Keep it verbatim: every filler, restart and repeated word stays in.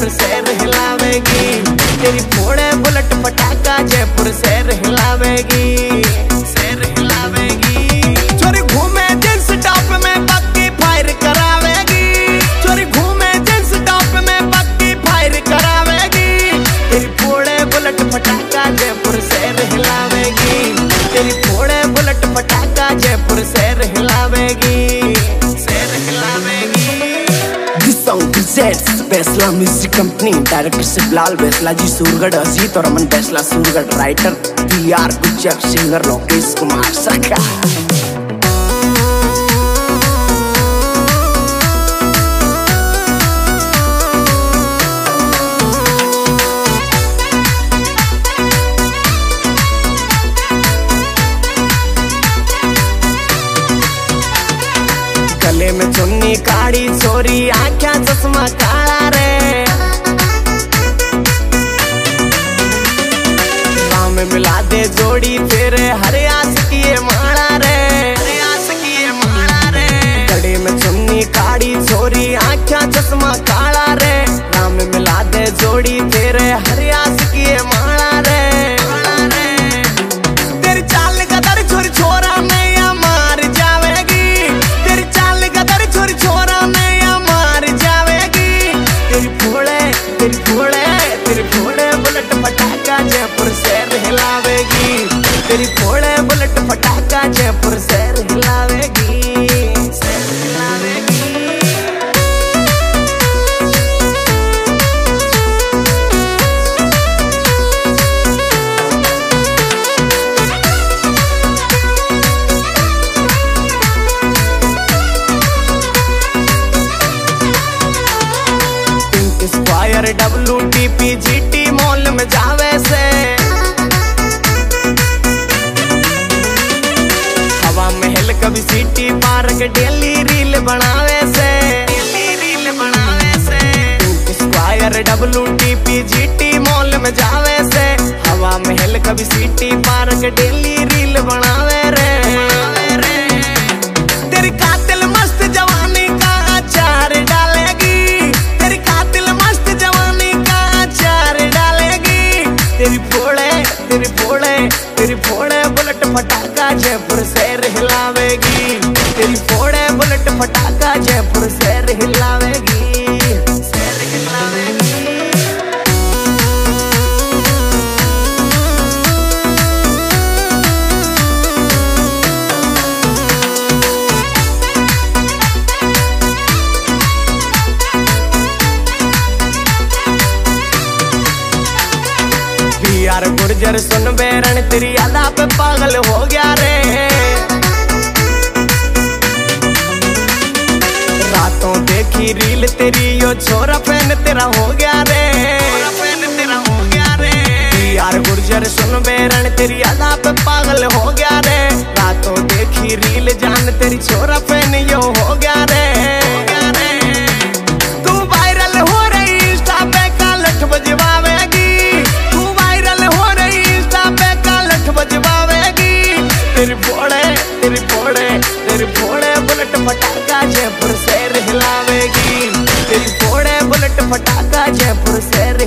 जयपुर शहर हिलावेगी। तेरी फोड़े बुलेट पटाखा जयपुर शहर हिलावेगी, शहर हिलावेगी। चोरी घूमे जींस टॉप में पक्की फायर करावेगी, चोरी घूमे जींस टॉप में पक्की फायर करावेगी। तेरी फोड़े बुलेट पटाखा जयपुर शहर हिलावेगी, तेरी फोड़े बुलेट पटाखा जयपुर शहर हिलावेगी, शहर हिलावेगी। This song presents Besla Music Company, director से बिलाल बेसला जी सूरगढ़, अजीत और Aman Besla Surgarh, writer P R Gujjar, singer Lokesh Kumar सखा। गले में चुन्नी काड़ी छोरी, आँखा चश्मा काला रे। राम मिला दे जोड़ी फिर हरे आस किए माला रे, हरे आस किए माला रे। गले में चुन्नी काड़ी छोरी, आँखा चश्मा काला रे। राम मिला दे जोड़ी फिर हरे आस किए माला रे, माला रे। तेरी चाल कदर छोरी छोरा में या मार जावेगी, तेरी चाल कदर छोरी छोरा में या मार जावेगी। तेरी फोड़े तेरी फोड़े तेरी फोड़े बुलेट पटाखा जयपुर शहर हिलावेगी, तेरी फोड़े बुलेट पटाखा जयपुर शहर हिलावेगी, शहर हिलावेगी। Square W T P G T mall में जावे से, हवा महल कभी सिटी पार्क डेली रील बनावे से, डेली रील बनावे से। Square W T P G T mall में जावे से, हवा महल कभी सिटी पार्क डेली रील बनावे रे, बनावे रे। तेरी कातिल मस्त जवानी का अचार डालेगी, तेरी कातिल मस्त जवानी का अचार डालेगी। तेरी फोड़े तेरी फोड़े तेरी फोड़े बुलेट पटाखा जयपुर शहर हिलावेगी, तेरी फोड़े बुलेट पटाखा जयपुर शहर हिलावेगी, शहर हिलावेगी। यार गुर्जर सुन बेरन तेरी यादा पे पागल हो गया रे। रातों देखी रील तेरी यो छोरा फैन तेरा हो गया रे, फैन तेरा हो गया रे। यार गुर्जर सुन बेरन तेरी यादा पे पागल हो गया रे। रातों देखी रील जान तेरी छोरा फैन यो हो गया रे, हो गया रे। तू वायरल हो रही इंस्टा पे का लठ बजवावेगी, बजवावेगी। तेरी फोड़े तेरी फोड़े तेरी फोड़े बुलेट पटाखा जयपुर शहर हिलावेगी, तेरी फोड़े बुलेट पटाखा जयपुर शहर